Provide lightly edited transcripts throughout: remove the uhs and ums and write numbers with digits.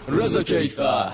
رضا کیفر.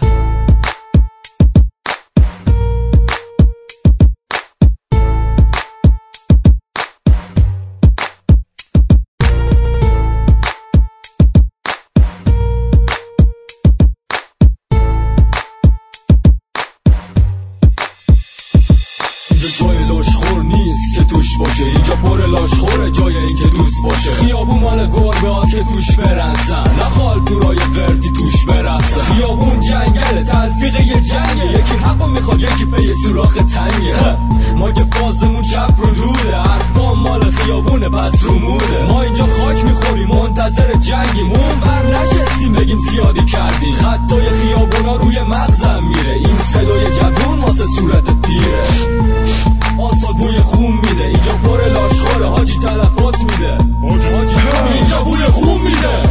جای لاشخور نیست که توش باشه، اینجا پر لاشخوره جای این که دوست باشه. خیابون مال گربه ها که توش برنسن، نه خالکورای وردی توش برسن. خیابون جنگل تلفیق یه جنگه، یکی حقو میخواد یکی پی سوراخ تنگه. ما که فازمون چپ رو روده، حرفان مال خیابونه پس روموده. ما اینجا خاک میخوریم منتظر جنگیم، اون ور نشستیم بگیم زیادی کردیم. خطای خیابونا روی مغزم میره، این صدای جوون واسه صورت پیره. آسال بوی خون میده، اینجا پر لاشخوره حاجی تلفات میده. اینجا بوی خون میده،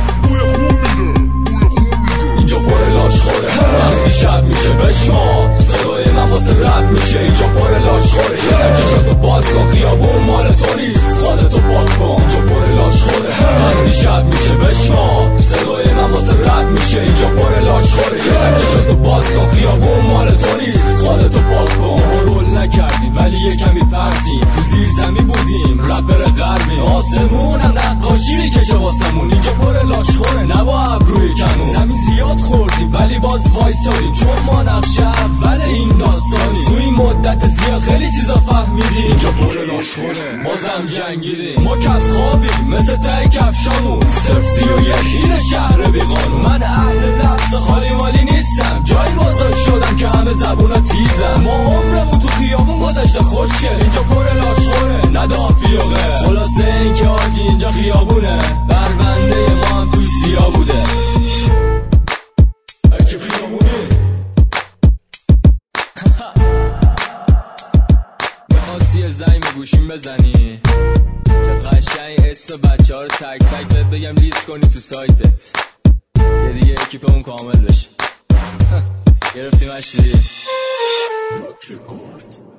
اینجا پر لاشخوره. وقتی شب میشه بشما صدای من واسه رد میشه، اینجا پر لاشخوره. یکم چشاتو باز کن، خیابون مال تو نیست خودتو پاک کن. اینجا پر لاشخوره. وقتی شب میشه بشما صدای من واسه رد میشه، اینجا پر لاشخوره. یکم چشاتو باز کن، خیابون مال تو نیست خودتو پاک کن. رول نکردیم ولی یه کمی پرتیم، تو زیر زمین بودیم رپر غربیم. آسمون هم نقاشی میکشه واسمون، اینجا پر لاشخوره نه با ابروی کمون. زمین زیاد خوردیم ولی باز وایسادیم، چون ما نقش اول این داستانیم. تو این مدت زیاد خیلی چیزا فهمیدیم، اینجا پر لاشخوره بازم جنگیدیم. ما کف خوابیم مثل تای کفشامون، صرف 31 این شهر بیقانون. من اهل نفس خالی مالی نیستم، جایی بازار شدم که همه زبونا تیزم. ما عمرمون تو خیابون گذشته خوشگل، اینجا پر لاشخوره نه دافیوقه. خلاصه این که آجی اینجا خیابونه، بربنده ما هم توی سیاه بوده. اگه خیابونی میخواستی یه زنگ به گوشیم بزنی که قشنگ اسم بچه ها رو تک تک بهت بگم لیست کنی تو سایتت که دیگه اکیپمون کامل بشه. گرفتی مشتی؟ راک ریکورد.